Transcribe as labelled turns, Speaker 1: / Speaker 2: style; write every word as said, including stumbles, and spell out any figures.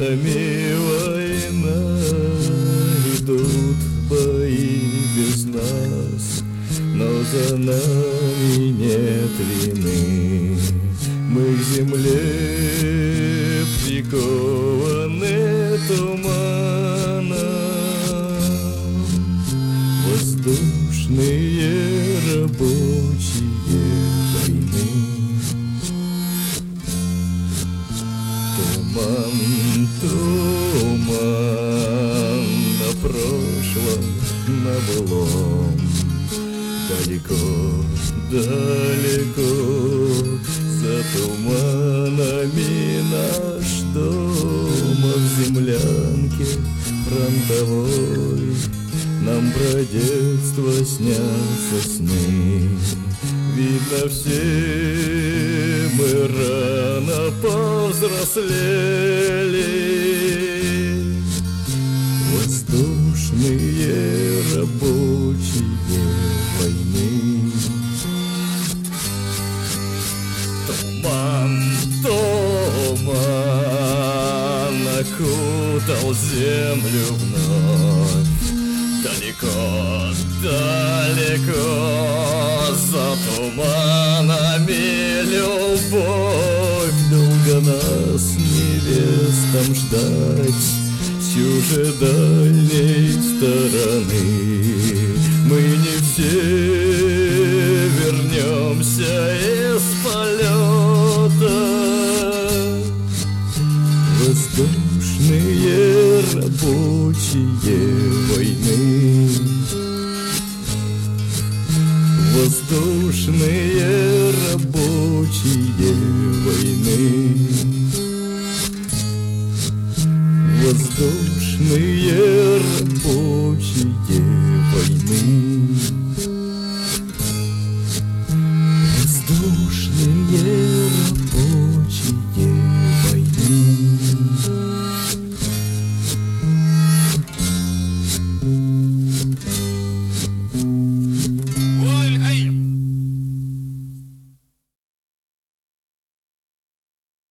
Speaker 1: нами война, идут бои без нас, но за нами нет вины. Мы к земле прикованы туманом, воздушные рабочие войны. Туман, туман на прошлом, на былом, далеко, далеко за туманами наш дом, а в землянке фронтовой нам про детство снятся сны. Видно, все мы рано повзрослели. Воздушные рабочие войны. Туман, туман окутал землю вновь. Далеко, далеко за туманами любовь. Долго нас невестам ждать с чужедальней стороны. Мы не все вернемся из полета. Воздушные рабочие войны. Воздушные рабочие войны. Воздушные рабочие